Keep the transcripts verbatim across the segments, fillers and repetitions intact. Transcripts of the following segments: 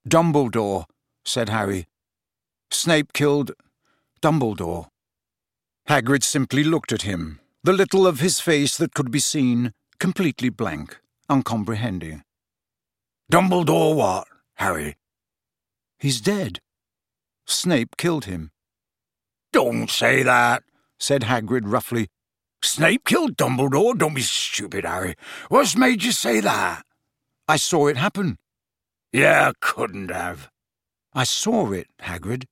"Dumbledore," said Harry. "Snape killed Dumbledore." Hagrid simply looked at him, the little of his face that could be seen, completely blank, uncomprehending. "Dumbledore what, Harry?" "He's dead. Snape killed him." "Don't say that," said Hagrid roughly. "Snape killed Dumbledore? Don't be stupid, Harry. What's made you say that?" "I saw it happen." "Yeah, couldn't have." "I saw it, Hagrid."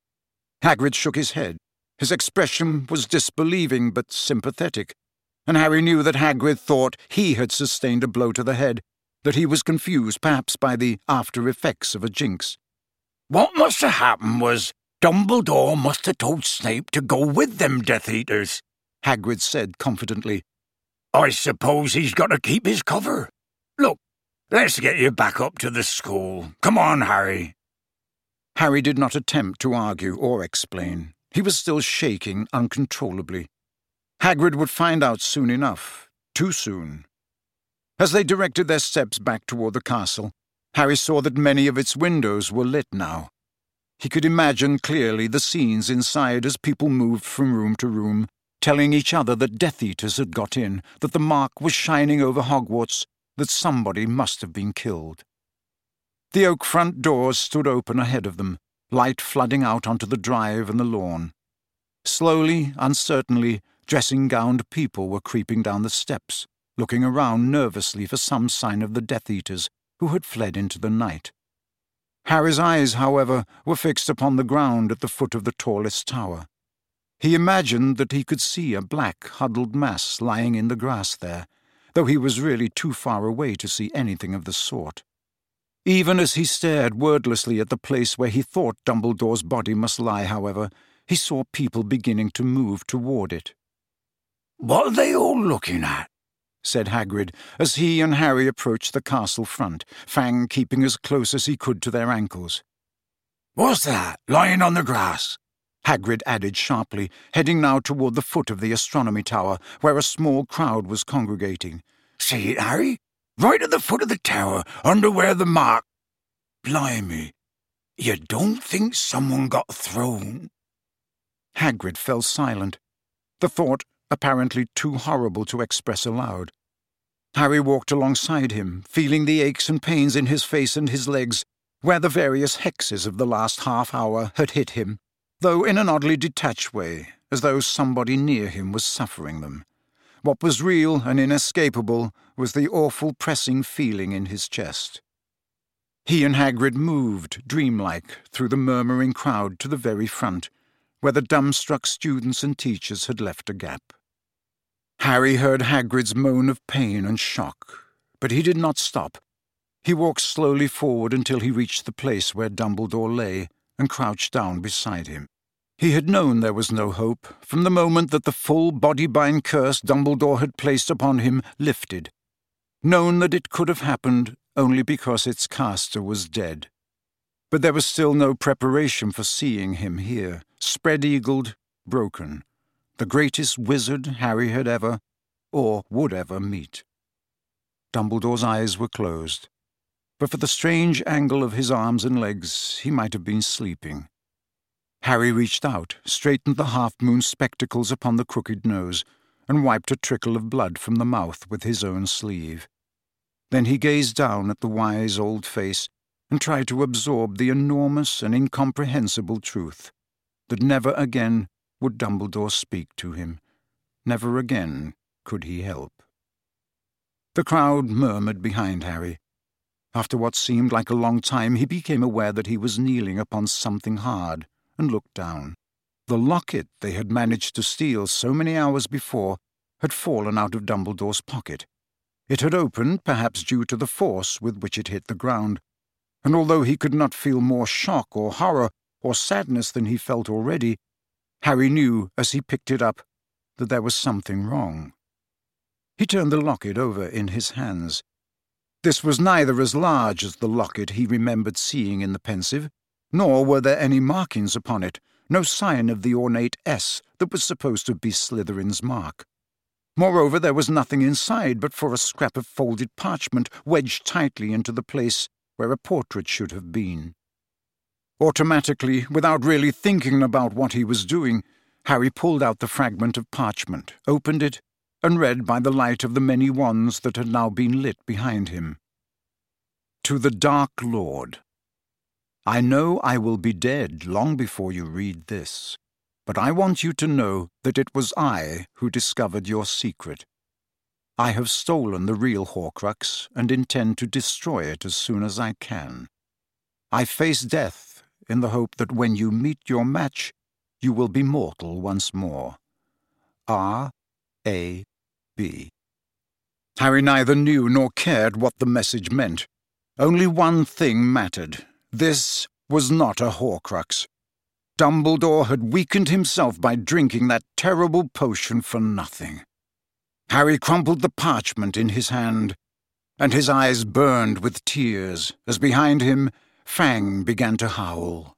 Hagrid shook his head. His expression was disbelieving but sympathetic, and Harry knew that Hagrid thought he had sustained a blow to the head, that he was confused perhaps by the after-effects of a jinx. "What must have happened was Dumbledore must have told Snape to go with them Death Eaters," Hagrid said confidently. "I suppose he's got to keep his cover. Look, let's get you back up to the school. Come on, Harry." Harry did not attempt to argue or explain. He was still shaking uncontrollably. Hagrid would find out soon enough, too soon. As they directed their steps back toward the castle, Harry saw that many of its windows were lit now. He could imagine clearly the scenes inside as people moved from room to room, telling each other that Death Eaters had got in, that the mark was shining over Hogwarts, that somebody must have been killed. The oak front doors stood open ahead of them, light flooding out onto the drive and the lawn. Slowly, uncertainly, dressing-gowned people were creeping down the steps, looking around nervously for some sign of the Death Eaters who had fled into the night. Harry's eyes, however, were fixed upon the ground at the foot of the tallest tower. He imagined that he could see a black, huddled mass lying in the grass there, though he was really too far away to see anything of the sort. Even as he stared wordlessly at the place where he thought Dumbledore's body must lie, however, he saw people beginning to move toward it. "What are they all looking at?" said Hagrid, as he and Harry approached the castle front, Fang keeping as close as he could to their ankles. "What's that, lying on the grass?" Hagrid added sharply, heading now toward the foot of the astronomy tower, where a small crowd was congregating. "See it, Harry? Right at the foot of the tower, under where the mark... Blimey, you don't think someone got thrown?" Hagrid fell silent, the thought apparently too horrible to express aloud. Harry walked alongside him, feeling the aches and pains in his face and his legs, where the various hexes of the last half-hour had hit him, though in an oddly detached way, as though somebody near him was suffering them. What was real and inescapable was the awful pressing feeling in his chest. He and Hagrid moved, dreamlike, through the murmuring crowd to the very front, where the dumbstruck students and teachers had left a gap. Harry heard Hagrid's moan of pain and shock, but he did not stop. He walked slowly forward until he reached the place where Dumbledore lay, and crouched down beside him. He had known there was no hope from the moment that the full body-bind curse Dumbledore had placed upon him lifted, known that it could have happened only because its caster was dead. But there was still no preparation for seeing him here, spread-eagled, broken, the greatest wizard Harry had ever, or would ever, meet. Dumbledore's eyes were closed, but for the strange angle of his arms and legs he might have been sleeping. Harry reached out, straightened the half-moon spectacles upon the crooked nose, and wiped a trickle of blood from the mouth with his own sleeve. Then he gazed down at the wise old face and tried to absorb the enormous and incomprehensible truth that never again would Dumbledore speak to him. Never again could he help. The crowd murmured behind Harry. After what seemed like a long time, he became aware that he was kneeling upon something hard, and looked down. The locket they had managed to steal so many hours before had fallen out of Dumbledore's pocket. It had opened, perhaps due to the force with which it hit the ground, and although he could not feel more shock or horror or sadness than he felt already, Harry knew, as he picked it up, that there was something wrong. He turned the locket over in his hands. This was neither as large as the locket he remembered seeing in the Pensieve, nor were there any markings upon it, no sign of the ornate S that was supposed to be Slytherin's mark. Moreover, there was nothing inside but for a scrap of folded parchment wedged tightly into the place where a portrait should have been. Automatically, without really thinking about what he was doing, Harry pulled out the fragment of parchment, opened it, and read by the light of the many wands that had now been lit behind him. To the Dark Lord. I know I will be dead long before you read this, but I want you to know that it was I who discovered your secret. I have stolen the real Horcrux and intend to destroy it as soon as I can. I face death in the hope that when you meet your match, you will be mortal once more. R. A. B. Harry neither knew nor cared what the message meant. Only one thing mattered. This was not a Horcrux. Dumbledore had weakened himself by drinking that terrible potion for nothing. Harry crumpled the parchment in his hand, and his eyes burned with tears as behind him Fang began to howl.